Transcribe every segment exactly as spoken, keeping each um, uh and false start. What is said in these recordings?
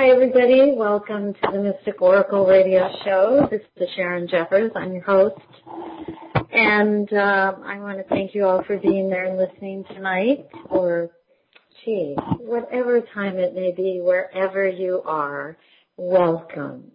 Hi, everybody. Welcome to the Mystic Oracle Radio Show. This is Sharon Jeffers. I'm your host. And uh, I want to thank you all for being there and listening tonight, or, gee, whatever time it may be, wherever you are, welcome.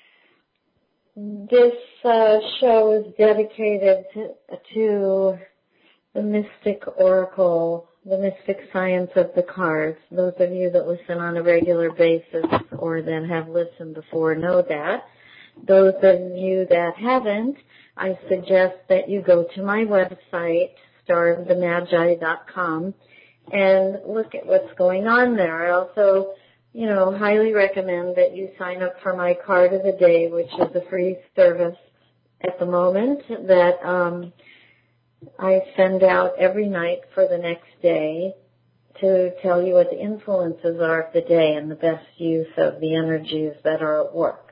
This uh, show is dedicated to, to the Mystic Oracle, the mystic science of the cards. Those of you that listen on a regular basis or that have listened before know that. Those of you that haven't, I suggest that you go to my website, star of the magi dot com, and look at what's going on there. I also, you know, highly recommend that you sign up for my card of the day, which is a free service at the moment that um, I send out every night for the next day to tell you what the influences are of the day and the best use of the energies that are at work.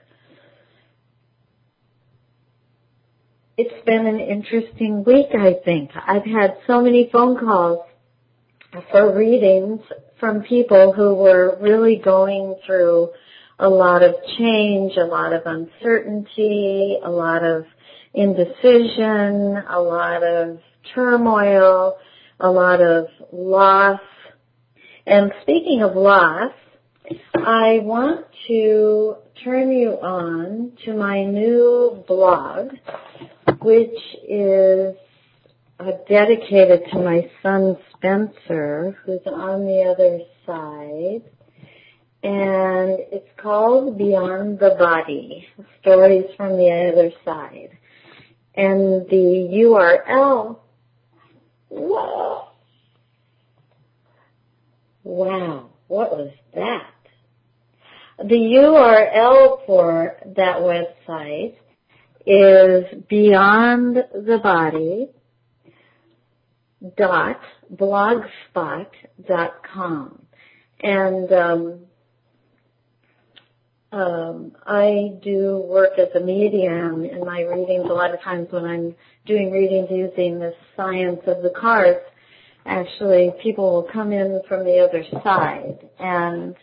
It's been an interesting week, I think. I've had so many phone calls for readings from people who were really going through a lot of change, a lot of uncertainty, a lot of indecision, a lot of turmoil, a lot of loss. And speaking of loss, I want to turn you on to my new blog, which is uh, dedicated to my son Spencer, who's on the other side. And it's called Beyond the Body, Stories from the Other Side. And the U R L, whoa, wow, what was that? The U R L for that website is Beyond the Body dot blogspot dot com. And um, Um, I do work as a medium in my readings. A lot of times when I'm doing readings using the science of the cards, actually people will come in from the other side. And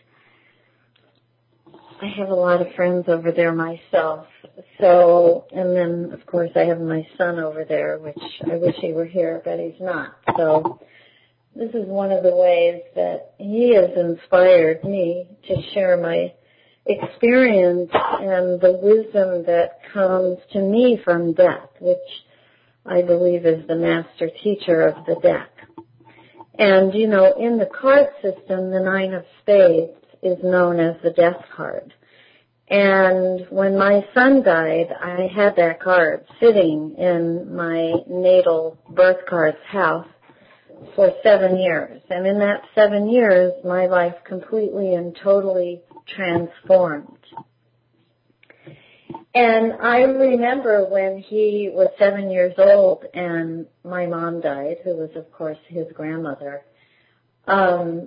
I have a lot of friends over there myself. So, and then of course I have my son over there, which I wish he were here, but he's not. So this is one of the ways that he has inspired me to share my experience and the wisdom that comes to me from death, which I believe is the master teacher of the deck. And, you know, in the card system, the Nine of Spades is known as the death card. And when my son died, I had that card sitting in my natal birth card's house for seven years. And in that seven years, my life completely and totally transformed. And I remember when he was seven years old and my mom died, who was, of course, his grandmother. Um,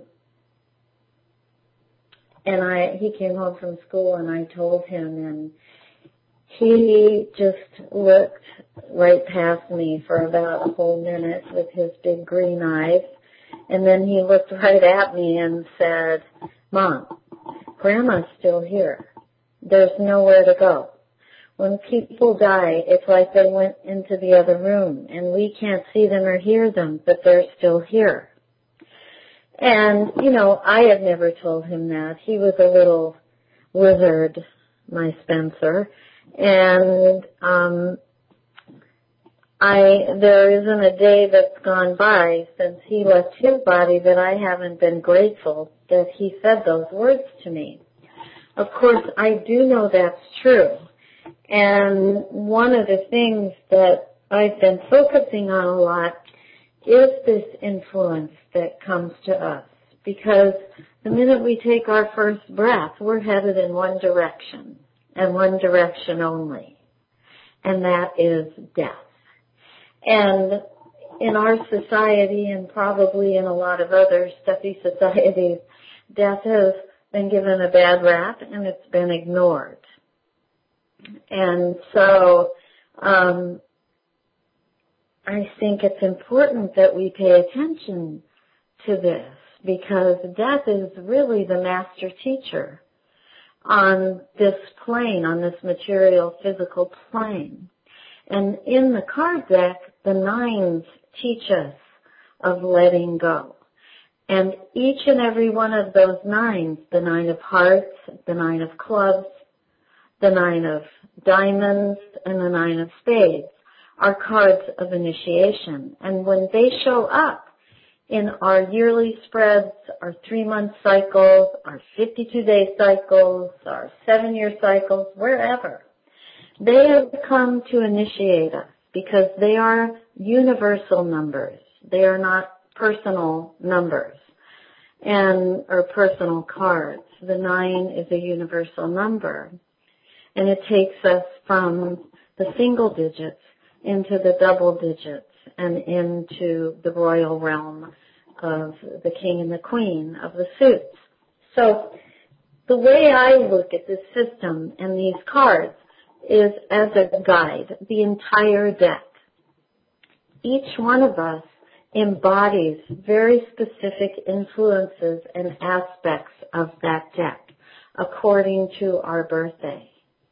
and I, he came home from school and I told him, and he just looked right past me for about a whole minute with his big green eyes. And then he looked right at me and said, "Mom, Grandma's still here. There's nowhere to go. When people die, it's like they went into the other room, and we can't see them or hear them, but they're still here." And, you know, I had never told him that. He was a little wizard, my Spencer. And um, I there isn't a day that's gone by since he left his body that I haven't been grateful that he said those words to me. Of course, I do know that's true. And one of the things that I've been focusing on a lot is this influence that comes to us. Because the minute we take our first breath, we're headed in one direction, and one direction only. And that is death. And in our society, and probably in a lot of other stuffy societies, death has been given a bad rap and it's been ignored. And so um, I think it's important that we pay attention to this, because death is really the master teacher. on this plane, on this material physical plane. And in the card deck, the nines teach us of letting go. And each and every one of those nines, the nine of hearts, the nine of clubs, the nine of diamonds, and the nine of spades, are cards of initiation. And when they show up in our yearly spreads, our three-month cycles, our fifty-two day cycles, our seven-year cycles, wherever, they have come to initiate us because they are universal numbers. They are not personal numbers and or personal cards. The nine is a universal number, and it takes us from the single digits into the double digits and into the royal realm of the king and the queen of the suits. So the way I look at this system and these cards is as a guide, the entire deck. Each one of us embodies very specific influences and aspects of that deck according to our birthday.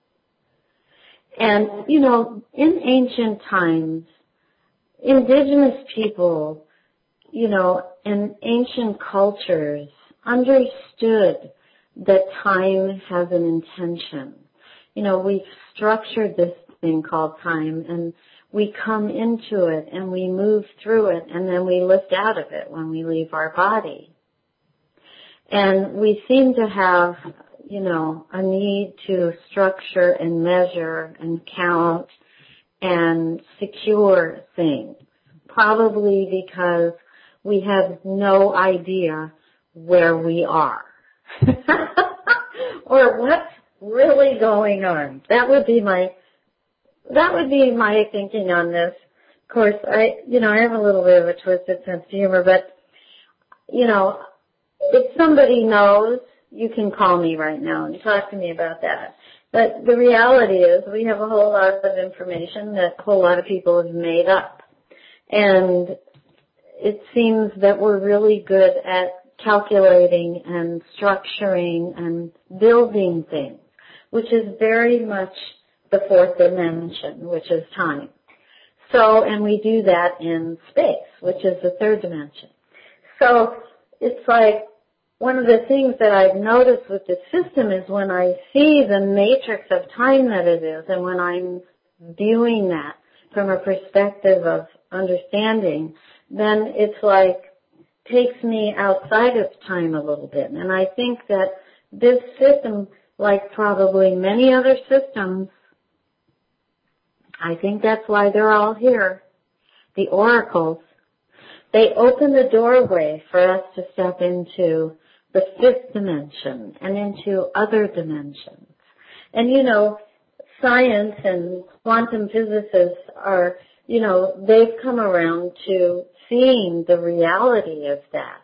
And, you know, in ancient times, indigenous people, you know, and ancient cultures understood that time has an intention. You know, we've structured this thing called time, and we come into it and we move through it, and then we lift out of it when we leave our body. And we seem to have, you know, a need to structure and measure and count and secure things, probably because we have no idea where we are or what's really going on. That would be my that would be my thinking on this. Of course, I you know I have a little bit of a twisted sense of humor, but you know, if somebody knows, you can call me right now and talk to me about that. But the reality is we have a whole lot of information that a whole lot of people have made up. And it seems that we're really good at calculating and structuring and building things, which is very much the fourth dimension, which is time. So, and we do that in space, which is the third dimension. So it's like, one of the things that I've noticed with the system is when I see the matrix of time that it is, and when I'm viewing that from a perspective of understanding, then it's like takes me outside of time a little bit. And I think that this system, like probably many other systems, I think that's why they're all here, the oracles, they open the doorway for us to step into the fifth dimension and into other dimensions. And, you know, science and quantum physicists are, you know, they've come around to seeing the reality of that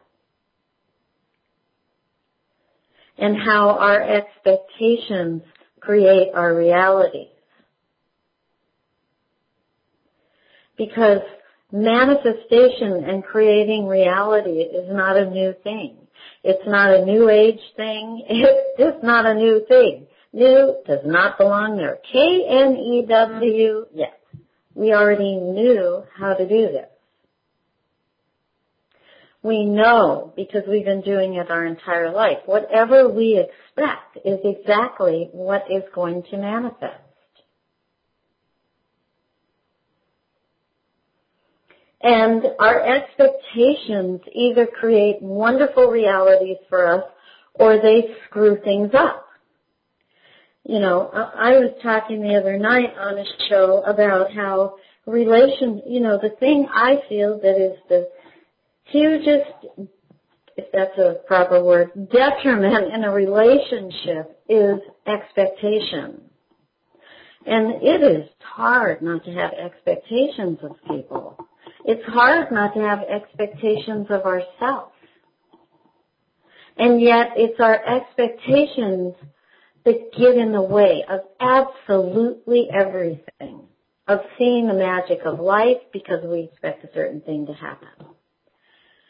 and how our expectations create our reality. Because manifestation and creating reality is not a new thing. It's not a new age thing. It's just not a new thing. New does not belong there. K N E W, yes. We already knew how to do this. We know because we've been doing it our entire life. Whatever we expect is exactly what is going to manifest. And our expectations either create wonderful realities for us or they screw things up. You know, I was talking the other night on a show about how relation, you know, the thing I feel that is the hugest, if that's a proper word, detriment in a relationship is expectation. And it is hard not to have expectations of people. It's hard not to have expectations of ourselves. And yet it's our expectations that get in the way of absolutely everything, of seeing the magic of life because we expect a certain thing to happen.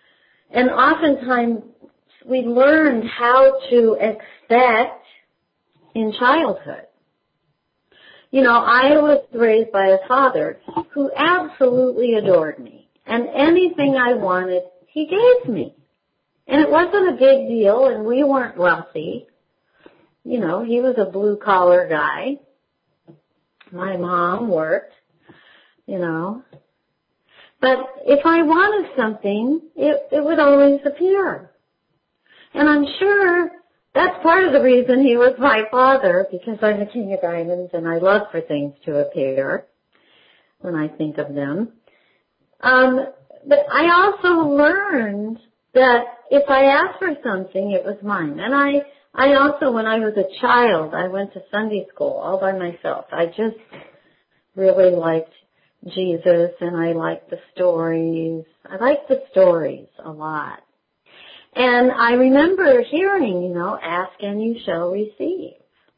And oftentimes we learned how to expect in childhood. You know, I was raised by a father who absolutely adored me, and anything I wanted, he gave me. And it wasn't a big deal, and we weren't wealthy. You know, he was a blue-collar guy. My mom worked, you know. But if I wanted something, it, it would always appear. And I'm sure that's part of the reason he was my father, because I'm the king of diamonds and I love for things to appear when I think of them. Um, but I also learned that if I asked for something, it was mine. And I, I also, when I was a child, I went to Sunday school all by myself. I just really liked Jesus, and I liked the stories. I liked the stories a lot. And I remember hearing, you know, ask and you shall receive.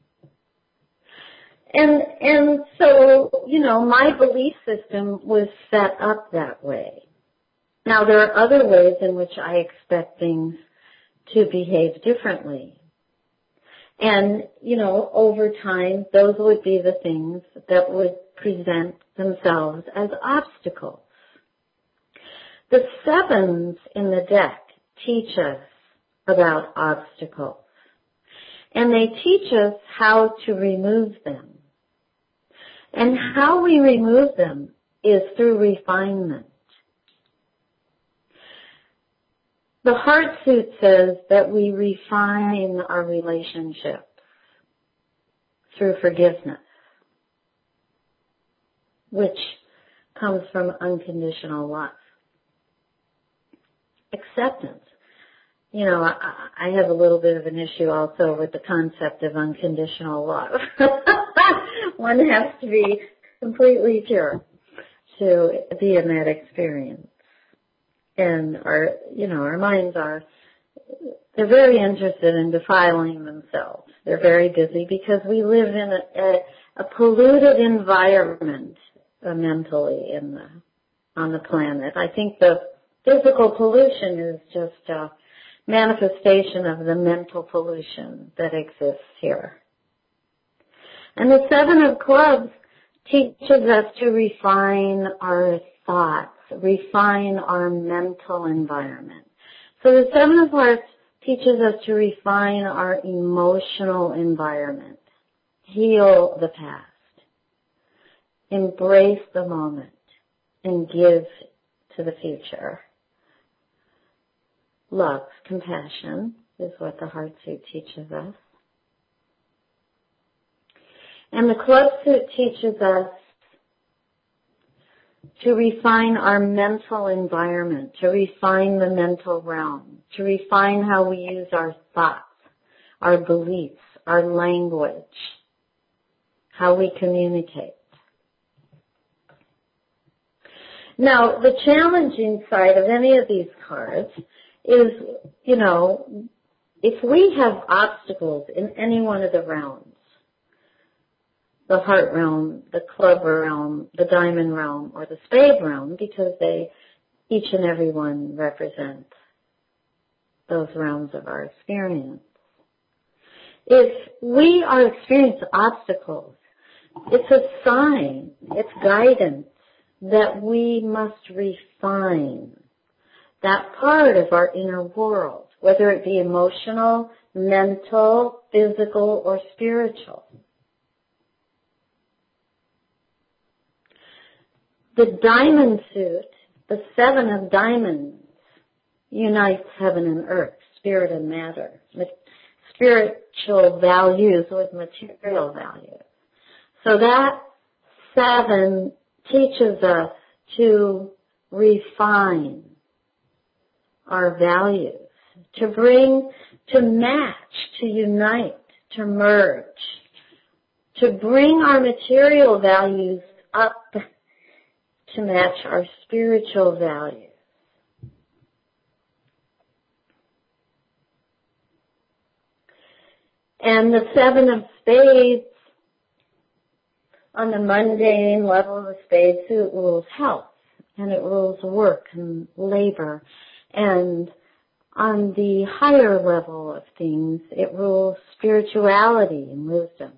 And, and so, you know, my belief system was set up that way. Now, there are other ways in which I expect things to behave differently. And, you know, over time, those would be the things that would present themselves as obstacles. The sevens in the deck teach us about obstacles. And they teach us how to remove them. And how we remove them is through refinement. The Heart Suit says that we refine our relationships through forgiveness, which comes from unconditional love. Acceptance. You know, I, I have a little bit of an issue also with the concept of unconditional love. One has to be completely pure to be in that experience. And our, you know, our minds are, they're very interested in defiling themselves. They're very busy because we live in a, a, a polluted environment uh, mentally in the, on the planet. I think the physical pollution is just a manifestation of the mental pollution that exists here. And the Seven of Clubs teaches us to refine our thoughts, refine our mental environment. So the Seven of Hearts teaches us to refine our emotional environment, heal the past, embrace the moment, and give to the future. Love, compassion is what the Heart Suit teaches us. And the Club Suit teaches us to refine our mental environment, to refine the mental realm, to refine how we use our thoughts, our beliefs, our language, how we communicate. Now, the challenging side of any of these cards is, you know, if we have obstacles in any one of the realms, the heart realm, the club realm, the diamond realm, or the spade realm, because they, each and every one represent those realms of our experience. If we are experiencing obstacles, it's a sign, it's guidance that we must refine that part of our inner world, whether it be emotional, mental, physical, or spiritual. The diamond suit, the seven of diamonds, unites heaven and earth, spirit and matter, spiritual values with material values. So that seven teaches us to refine our values, to bring, to match, to unite, to merge, to bring our material values up to match our spiritual values. And the Seven of Spades, on the mundane level of the spade suit, rules health, and it rules work and labor and On the higher level of things, it rules spirituality and wisdom.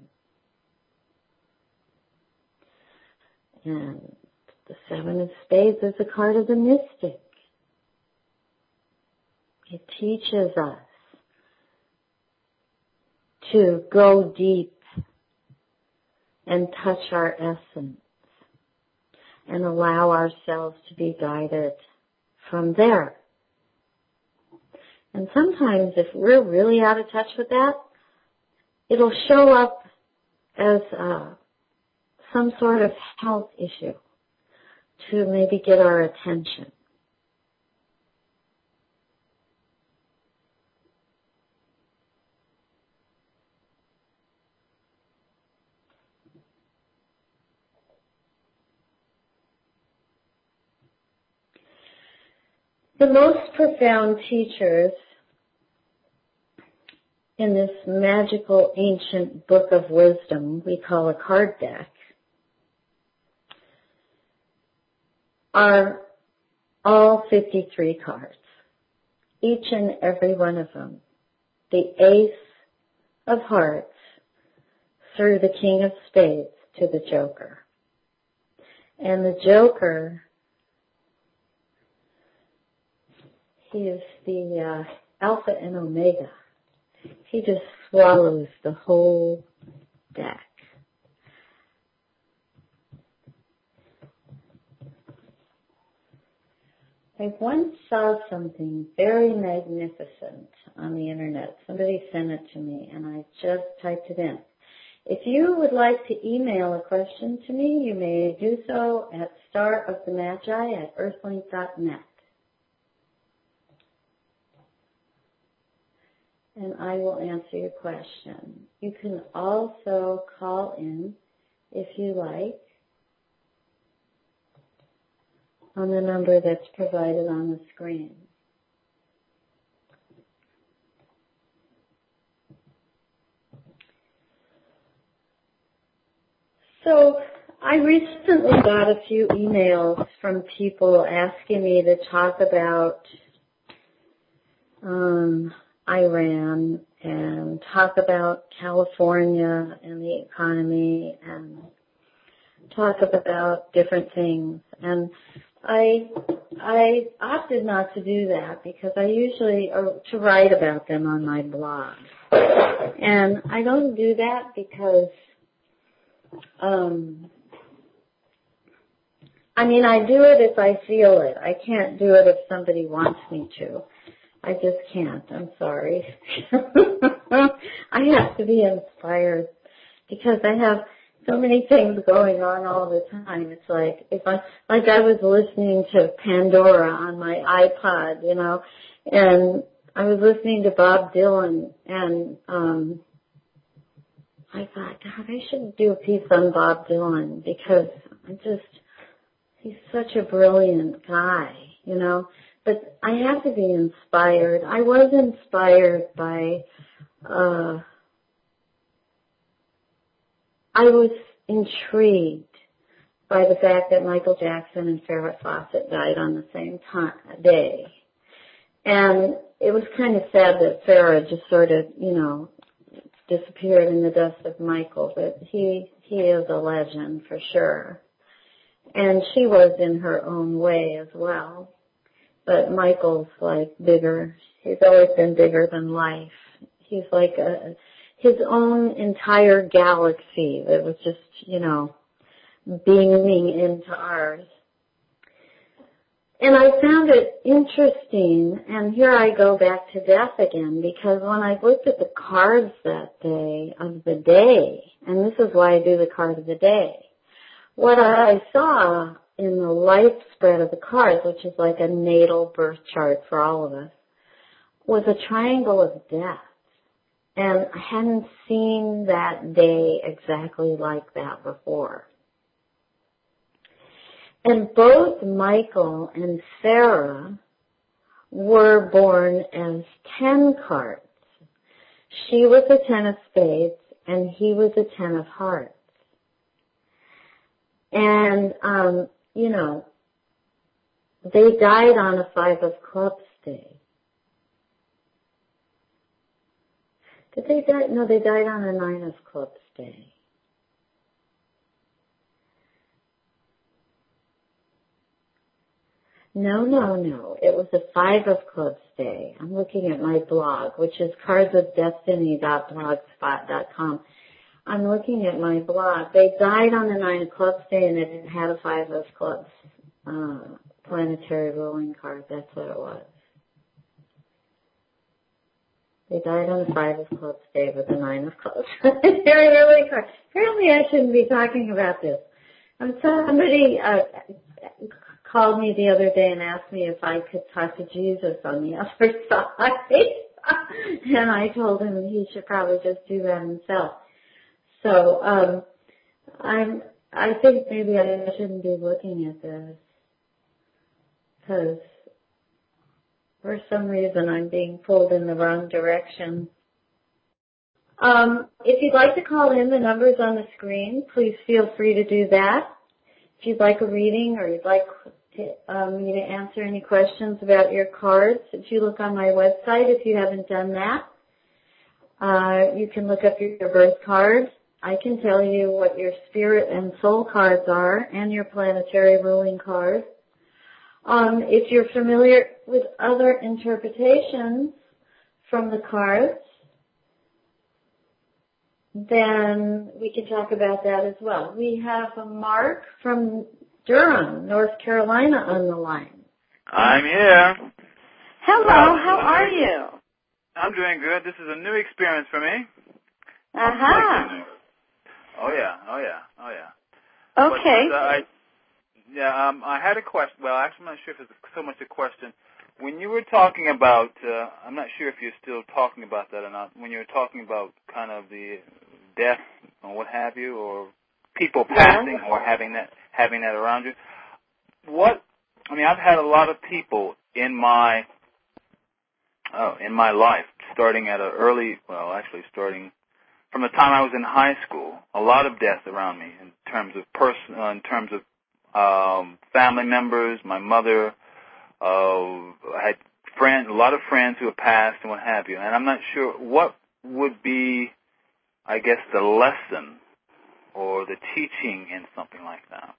And the Seven of Spades is a card of the mystic. It teaches us to go deep and touch our essence and allow ourselves to be guided from there. And sometimes if we're really out of touch with that, it'll show up as uh, some sort of health issue to maybe get our attention. The most profound teachers in this magical ancient book of wisdom we call a card deck are all fifty-three cards, each and every one of them. The Ace of Hearts through the King of Spades to the Joker. And the Joker, he is the uh, Alpha and Omega. He just swallows the whole deck. I once saw something very magnificent on the internet. Somebody sent it to me and I just typed it in. If you would like to email a question to me, you may do so at starofthemagi at earthlink dot net. And I will answer your question. You can also call in, if you like, on the number that's provided on the screen. So I recently got a few emails from people asking me to talk about um, Iran and talk about California and the economy and talk about different things. And I I opted not to do that because I usually, or to write about them on my blog. And I don't do that because, um, I mean, I do it if I feel it. I can't do it if somebody wants me to. I just can't. I'm sorry. I have to be inspired because I have so many things going on all the time. It's like if I, like I was listening to Pandora on my iPod, you know, and I was listening to Bob Dylan, and um, I thought, God, I should do a piece on Bob Dylan because I just, he's such a brilliant guy, you know. But I have to be inspired. I was inspired by, uh, I was intrigued by the fact that Michael Jackson and Farrah Fawcett died on the same time, day. And it was kind of sad that Farrah just sort of, you know, disappeared in the dust of Michael, but he, he is a legend for sure. And she was in her own way as well. But Michael's like bigger. He's always been bigger than life. He's like a, his own entire galaxy that was just, you know, beaming into ours. And I found it interesting, and here I go back to death again, because when I looked at the cards that day, of the day, and this is why I do the card of the day, what I saw in the life spread of the cards, which is like a natal birth chart for all of us, was a triangle of death. And I hadn't seen that day exactly like that before. And both Michael and Farrah were born as ten cards. She was a ten of spades, and he was a ten of hearts. And, um, you know, they died on a five of clubs day. Did they die? No, they died on a Nine of Clubs day. No, no, no. It was a Five of Clubs day. I'm looking at my blog, which is cards of destiny dot blogspot dot com. I'm looking at my blog. They died on the Nine of Clubs day, and it had a Five of Clubs uh, planetary ruling card. That's what it was. They died on the Five of Clubs day with the Nine of Clubs. Very ruling card. Apparently, I shouldn't be talking about this. Um, somebody uh, called me the other day and asked me if I could talk to Jesus on the other side. And I told him he should probably just do that himself. So, um, I'm, I think maybe I shouldn't be looking at this. Because for some reason I'm being pulled in the wrong direction. Um, if you'd like to call in, the number's on the screen. Please feel free to do that. If you'd like a reading or you'd like to, um, me to answer any questions about your cards, if you look on my website, if you haven't done that, uh, you can look up your, your birth card. I can tell you what your spirit and soul cards are and your planetary ruling card. Um, if you're familiar with other interpretations from the cards, then we can talk about that as well. We have a Mark from Durham, North Carolina on the line. I'm here. Hello, well, how are you? I'm doing good. This is a new experience for me. Uh-huh. Oh, yeah, oh, yeah, oh, yeah. Okay. But, uh, I, yeah, um, I had a question. Well, actually, I'm not sure if it's so much a question. When you were talking about, uh, I'm not sure if you're still talking about that or not, when you were talking about kind of the death or what have you, or people passing yeah. or having that having that around you, what, I mean, I've had a lot of people in my, uh, in my life, starting at an early, well, actually starting from the time I was in high school, a lot of death around me in terms of person, uh, in terms of um, family members, my mother. Uh, I had friends, a lot of friends who have passed and what have you. And I'm not sure what would be, I guess, the lesson or the teaching in something like that.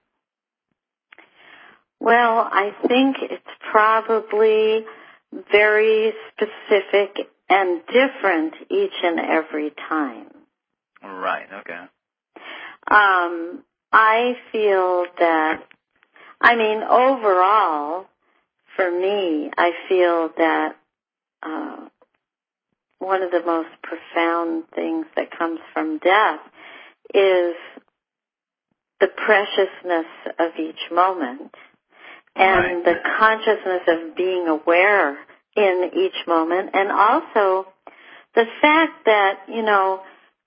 Well, I think it's probably very specific and different each and every time. Right, okay. Um, I feel that, I mean, overall, for me, I feel that uh, one of the most profound things that comes from death is the preciousness of each moment and right. the consciousness of being aware in each moment, and also the fact that, you know,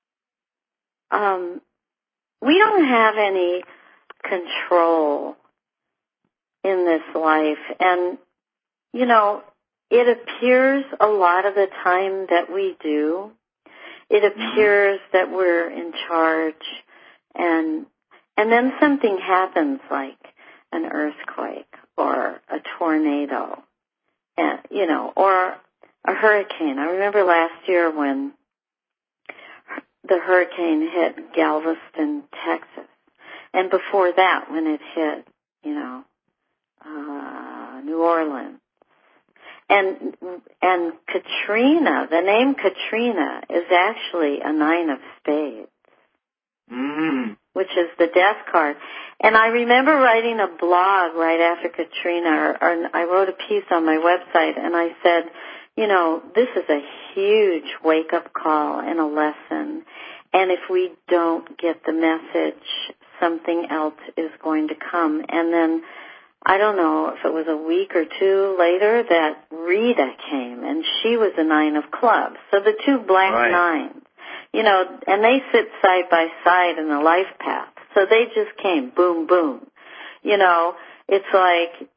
um, we don't have any control in this life. And, you know, it appears a lot of the time that we do. It appears mm-hmm. that we're in charge, and and then something happens like an earthquake or a tornado, and, you know, or a hurricane. I remember last year when the hurricane hit Galveston, Texas, and before that when it hit, you know, uh, New Orleans. And and Katrina, the name Katrina is actually a nine of spades, mm-hmm. which is the death card. And I remember writing a blog right after Katrina, or, or I wrote a piece on my website, and I said, you know, this is a huge wake-up call and a lesson. And if we don't get the message, something else is going to come. And then I don't know if it was a week or two later that Rita came, and she was a nine of clubs. So the two blank right. nines, you know, and they sit side by side in the life path. So they just came, boom, boom. You know, it's like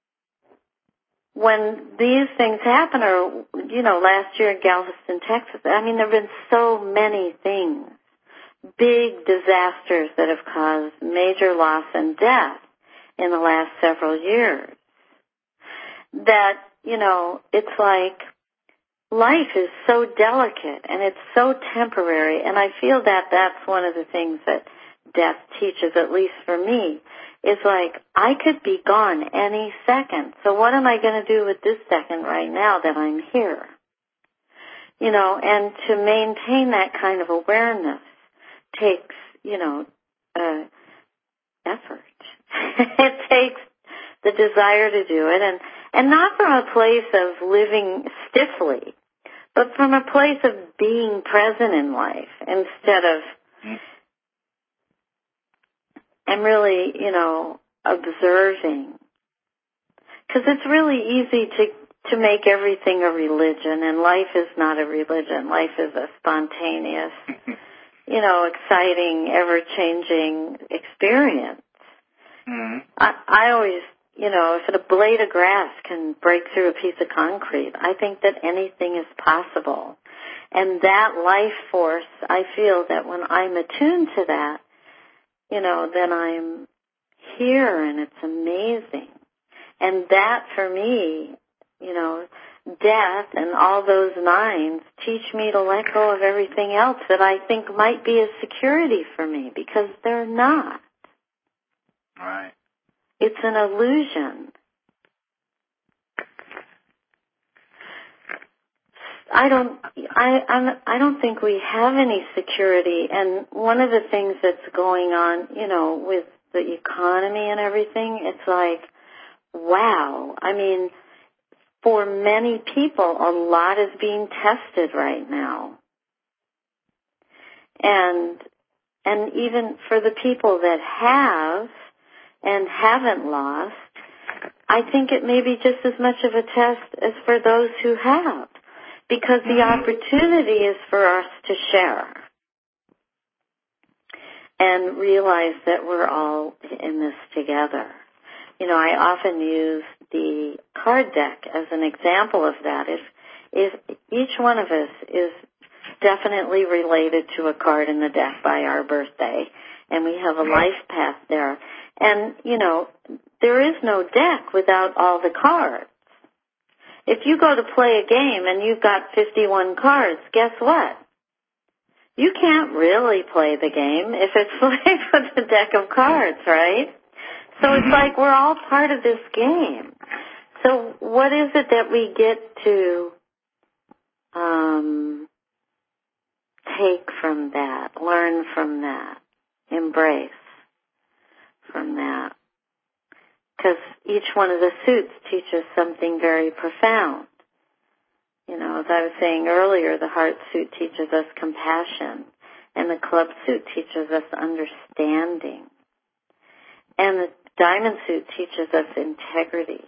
when these things happen, or, you know, last year in Galveston, Texas, I mean, there have been so many things, big disasters that have caused major loss and death in the last several years, that, you know, it's like life is so delicate and it's so temporary, and I feel that that's one of the things that death teaches, at least for me, is like, I could be gone any second. So what am I going to do with this second right now that I'm here? You know, and to maintain that kind of awareness takes, you know, uh, effort. It takes the desire to do it, and, and not from a place of living stiffly, but from a place of being present in life instead of, mm. and really, you know, observing. Because it's really easy to to make everything a religion, and life is not a religion. Life is a spontaneous, you know, exciting, ever-changing experience. Mm-hmm. I, I always, you know, if a blade of grass can break through a piece of concrete, I think that anything is possible. And that life force, I feel that when I'm attuned to that, you know, then I'm here, and it's amazing. And that, for me, you know, death and all those nines teach me to let go of everything else that I think might be a security for me, because they're not. Right. It's an illusion. I don't, I, I'm, I don't think we have any security. And one of the things that's going on, you know, with the economy and everything, it's like, wow. I mean, for many people, a lot is being tested right now. And, and even for the people that have and haven't lost, I think it may be just as much of a test as for those who have, because the opportunity is for us to share and realize that we're all in this together. You know, I often use the card deck as an example of that. If, if each one of us is definitely related to a card in the deck by our birthday, and we have a life path there, and, you know, there is no deck without all the cards. If you go to play a game and you've got fifty-one cards, guess what? You can't really play the game if it's played with a deck of cards, right? So it's like we're all part of this game. So what is it that we get to um, take from that, learn from that, embrace from that? Because each one of the suits teaches something very profound. You know, as I was saying earlier, the heart suit teaches us compassion, and the club suit teaches us understanding. And the diamond suit teaches us integrity.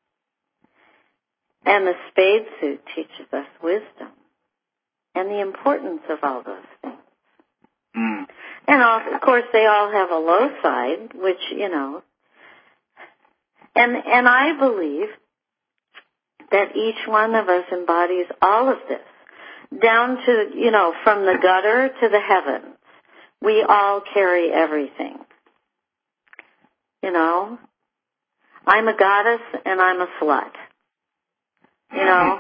And the spade suit teaches us wisdom and the importance of all those things. Mm. And all, of course, they all have a low side, which, you know, and and I believe that each one of us embodies all of this, down to, you know, from the gutter to the heavens. We all carry everything. You know, I'm a goddess and I'm a slut. You know,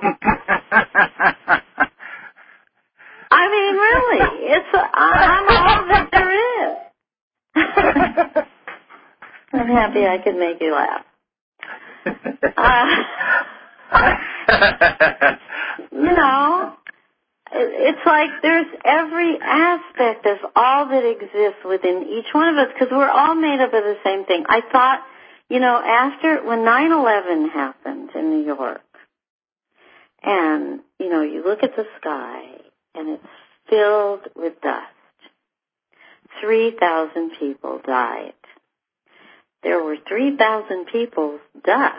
I mean, really, it's a, I'm all that there is. I'm happy I could make you laugh. Uh, you know, it, it's like there's every aspect of all that exists within each one of us, because we're all made up of the same thing. I thought, you know, after, when nine eleven happened in New York, and, you know, you look at the sky, and it's filled with dust. three thousand people died. There were three thousand people's dust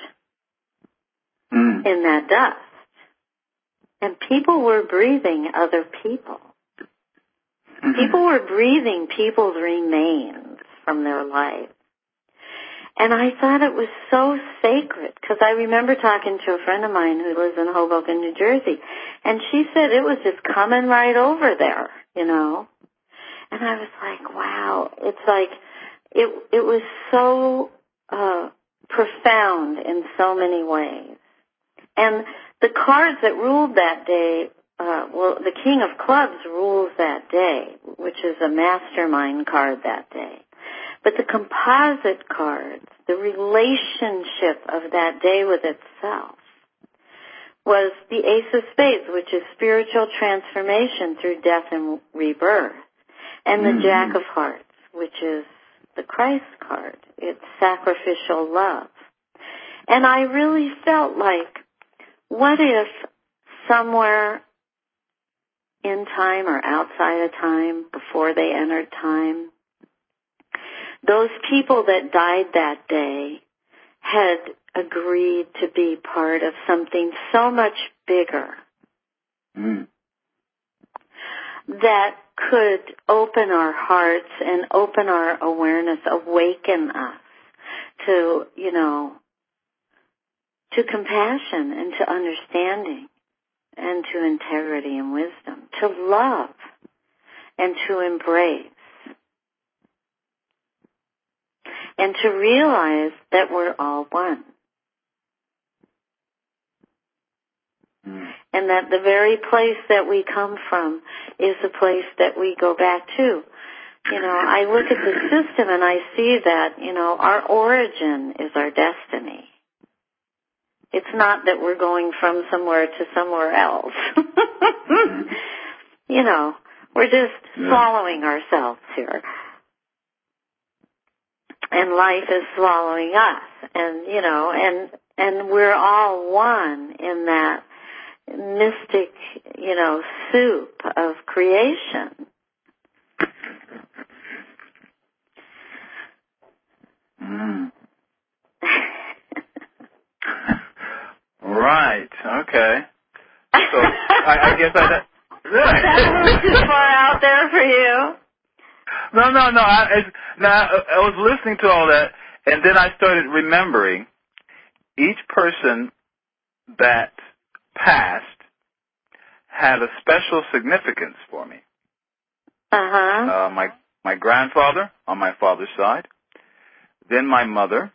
mm. in that dust. And people were breathing other people. Mm-hmm. People were breathing people's remains from their life. And I thought it was so sacred, because I remember talking to a friend of mine who lives in Hoboken, New Jersey, and she said it was just coming right over there, you know. And I was like, wow, it's like, it it was so uh, profound in so many ways. And the cards that ruled that day, uh, well, the King of Clubs rules that day, which is a mastermind card that day. But the composite cards, the relationship of that day with itself, was the Ace of Spades, which is spiritual transformation through death and rebirth, and the mm-hmm. Jack of Hearts, which is the Christ card. It's sacrificial love. And I really felt like, what if somewhere in time or outside of time, before they entered time, those people that died that day had agreed to be part of something so much bigger mm. that could open our hearts and open our awareness, awaken us to, you know, to compassion and to understanding and to integrity and wisdom, to love and to embrace, and to realize that we're all one. Mm. And that the very place that we come from is the place that we go back to. You know, I look at the system and I see that, you know, our origin is our destiny. It's not that we're going from somewhere to somewhere else. You know, we're just yeah. swallowing ourselves here. And life is swallowing us. And, you know, and and we're all one in that mystic, you know, soup of creation. Mm. Right. Okay. So I, I guess I. That was too far out there for you. No, no, no. I, it's, now I was listening to all that, and then I started remembering each person that passed had a special significance for me. Uh-huh. Uh, my my grandfather on my father's side, then my mother,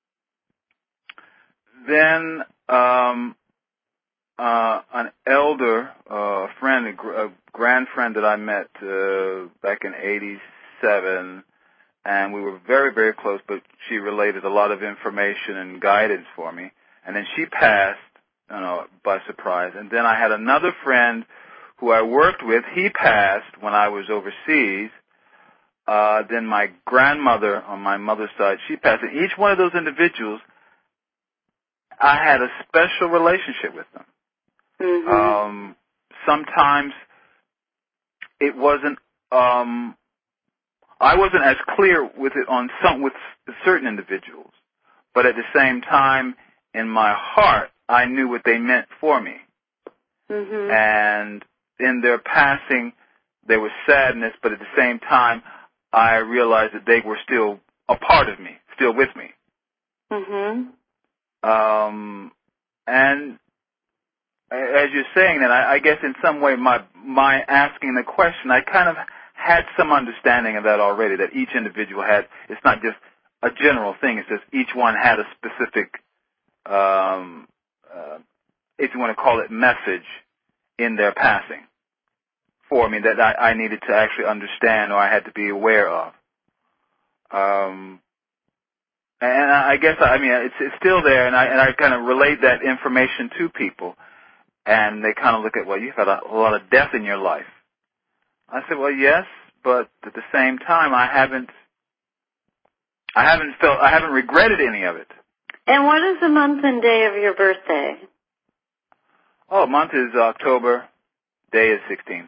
then um, uh, an elder uh, friend, a, gr- a grand friend that I met uh, back in eighty-seven, and we were very, very close, but she related a lot of information and guidance for me. And then she passed, you know, by surprise. And then I had another friend who I worked with. He passed when I was overseas. Uh, then my grandmother on my mother's side, she passed. And each one of those individuals, I had a special relationship with them. Mm-hmm. Um, sometimes it wasn't, um, I wasn't as clear with it on some, with certain individuals, but at the same time, in my heart, I knew what they meant for me. Mm-hmm. And in their passing, there was sadness, but at the same time, I realized that they were still a part of me, still with me. Mm-hmm. Um, and as you're saying that, I, I guess in some way, my my asking the question, I kind of had some understanding of that already. That each individual had, it's not just a general thing. It's just each one had a specific, um, uh, if you want to call it, message in their passing for me that I, I needed to actually understand or I had to be aware of. Um, and I guess, I mean, it's, it's still there, and I, and I kind of relate that information to people, and they kind of look at, well, you've had a, a lot of death in your life. I said, well, yes, but at the same time, I haven't, I haven't felt, I haven't regretted any of it. And what is the month and day of your birthday? Oh, month is October, day is sixteenth.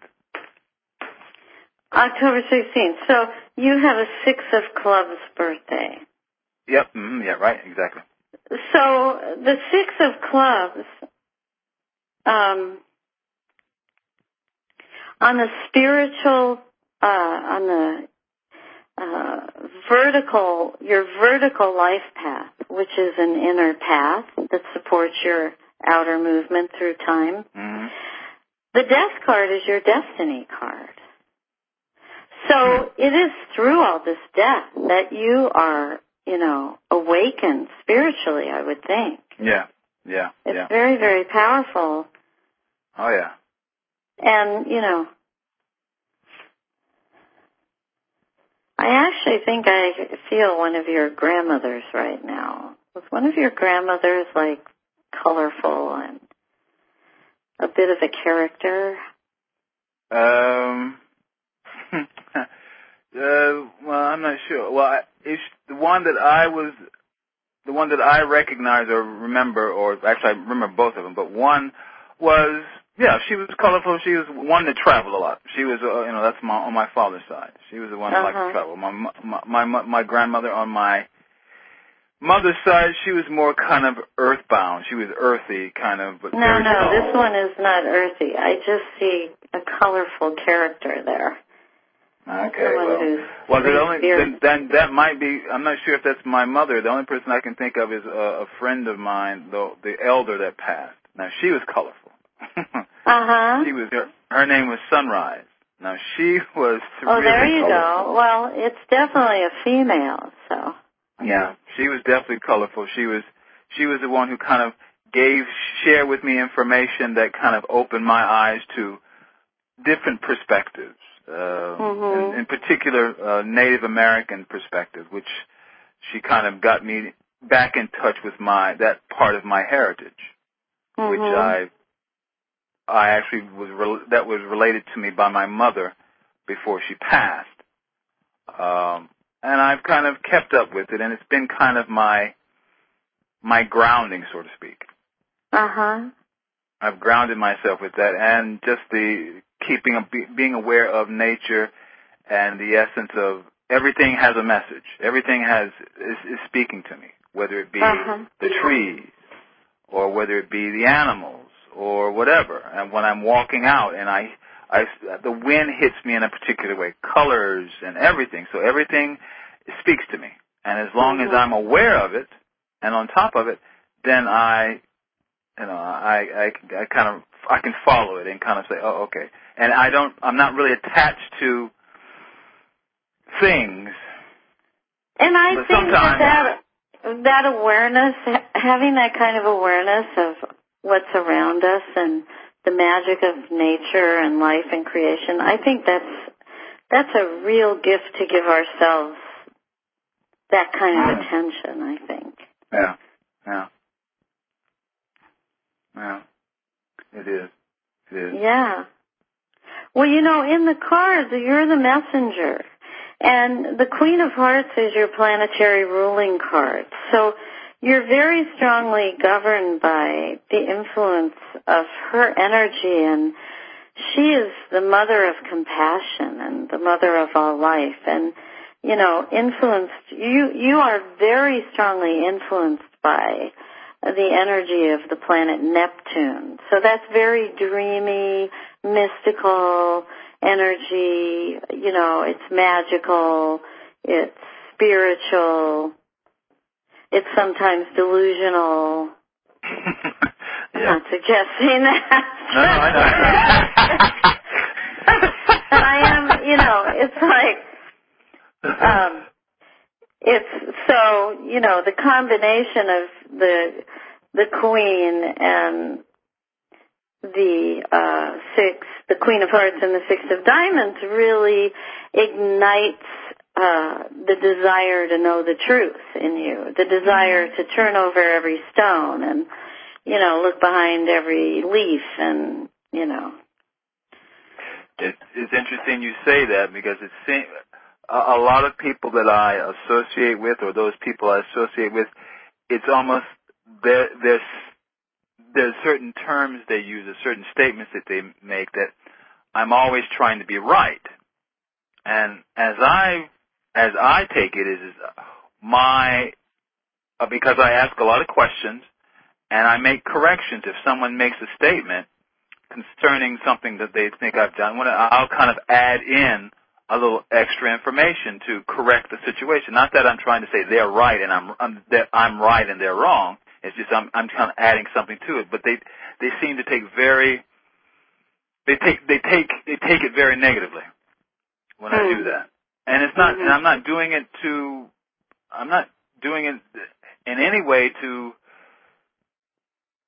October sixteenth. So you have a Six of Clubs birthday. Yep. Mm-hmm, yeah. Right. Exactly. So the Six of Clubs, um, on the spiritual, uh, on the uh, vertical, your vertical life path, which is an inner path that supports your outer movement through time. Mm-hmm. The Death card is your destiny card. So it is through all this death that you are, you know, awakened spiritually, I would think. Yeah. Yeah. It's yeah. very, very powerful. Oh, yeah. And, you know, I actually think I feel one of your grandmothers right now. Was one of your grandmothers, like, colorful and a bit of a character? Um, uh, well, I'm not sure. Well, I, it's the one that I was, the one that I recognize or remember, or actually I remember both of them, but one was, yeah, she was colorful. She was one that traveled a lot. She was, uh, you know, that's my, on my father's side. She was the one that uh-huh. liked to travel. My, my, my, my grandmother on my mother's side, she was more kind of earthbound. She was earthy, kind of, but no, very no, tall. this one is not earthy. I just see a colorful character there. Okay, Someone well, who's well, the only then, then that might be. I'm not sure if that's my mother. The only person I can think of is a, a friend of mine, the the elder that passed. Now she was colorful. uh huh. She was her, her name was Sunrise. Now she was oh, really there you colorful. go. Well, it's definitely a female, so. Yeah, she was definitely colorful. She was she was the one who kind of gave share with me information that kind of opened my eyes to different perspectives. Uh, mm-hmm. in, in particular, uh, Native American perspective, which she kind of got me back in touch with my that part of my heritage, mm-hmm. which I I actually was re- that was related to me by my mother before she passed, um, and I've kind of kept up with it, and it's been kind of my my grounding, so to speak. Uh huh. I've grounded myself with that, and just the keeping a, being aware of nature. And the essence of everything has a message. Everything has is, is speaking to me, whether it be uh-huh. the trees or whether it be the animals or whatever. And when I'm walking out and I, I, the wind hits me in a particular way, colors and everything. So everything speaks to me. And as long mm-hmm. as I'm aware of it and on top of it, then I, you know, I, I, I kind of, I can follow it and kind of say, oh, okay. And I don't, I'm not really attached to things. And I but think that, that that awareness, having that kind of awareness of what's around us and the magic of nature and life and creation, I think that's that's a real gift to give ourselves, that kind of mm. attention, I think. Yeah, yeah. Yeah, it is. It is. Yeah. Well, you know, in the cards, you're the messenger. And the Queen of Hearts is your planetary ruling card. So you're very strongly governed by the influence of her energy, and she is the mother of compassion and the mother of all life. And, you know, influenced, you, you are very strongly influenced by the energy of the planet Neptune. So that's very dreamy, mystical energy. You know, it's magical, it's spiritual, it's sometimes delusional. Yeah. I'm not suggesting that. No, no, I know. I am, you know, it's like, um, it's so, you know, the combination of the the Queen and the uh, six, the Queen of Hearts and the Six of Diamonds really ignites uh, the desire to know the truth in you, the desire to turn over every stone and, you know, look behind every leaf and, you know. It, it's interesting you say that because it seems a, a lot of people that I associate with, or those people I associate with, it's almost there. There's there's certain terms they use, or certain statements that they make that I'm always trying to be right. And as I as I take it is, is my uh, because I ask a lot of questions and I make corrections if someone makes a statement concerning something that they think I've done. When I'll kind of add in a little extra information to correct the situation. Not that I'm trying to say they're right and I'm I'm, that I'm right and they're wrong. It's just I'm I'm kind of adding something to it. But they they seem to take very they take they take they take it very negatively when mm. I do that. And it's not mm-hmm. and I'm not doing it to I'm not doing it in any way to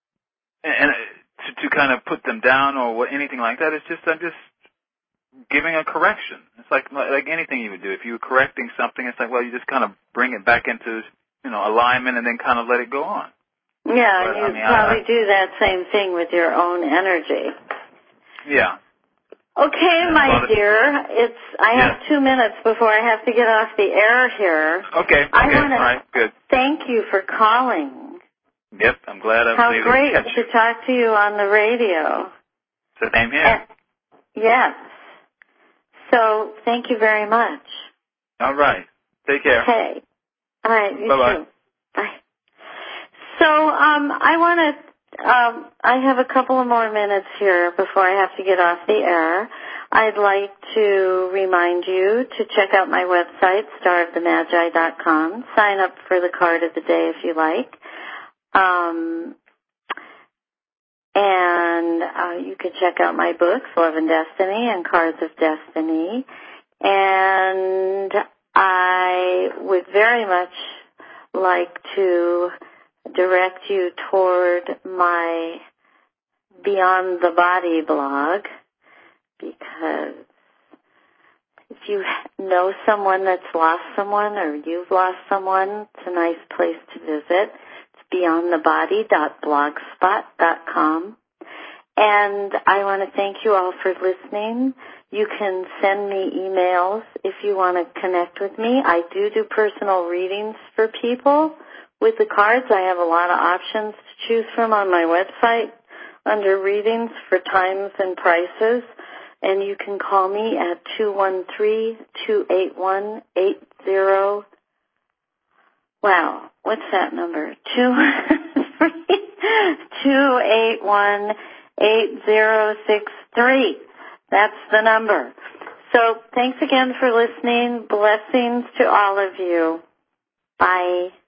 and, and to, to kind of put them down or what, anything like that. It's just I'm just giving a correction. It's like like anything you would do. If you were correcting something, it's like, well, you just kind of bring it back into, you know, alignment and then kind of let it go on. Yeah, but, you I mean, probably I, I, do that same thing with your own energy. Yeah. Okay, and my dear, it's I yeah. have two minutes before I have to get off the air here. Okay, okay, I want to all right, good. Thank you for calling. Yep, I'm glad I was How able great to catch to you. talk to you on the radio. Same here. And, yes. So, thank you very much. All right. Take care. Okay. All right, you Bye-bye. too. Bye. So, um, I want to, um, I have a couple of more minutes here before I have to get off the air. I'd like to remind you to check out my website, star of the magi dot com. Sign up for the card of the day if you like. Um, and uh, you can check out my books, Love and Destiny and Cards of Destiny. And I would very much like to direct you toward my Beyond the Body blog, because if you know someone that's lost someone or you've lost someone, it's a nice place to visit. It's beyond the body dot blogspot dot com. And I want to thank you all for listening. You can send me emails if you want to connect with me. I do do personal readings for people with the cards. I have a lot of options to choose from on my website under readings for times and prices. And you can call me at two one three, two eight one, eight zero. Wow, what's that number? two eight one, eight zero six three. That's the number. So thanks again for listening. Blessings to all of you. Bye.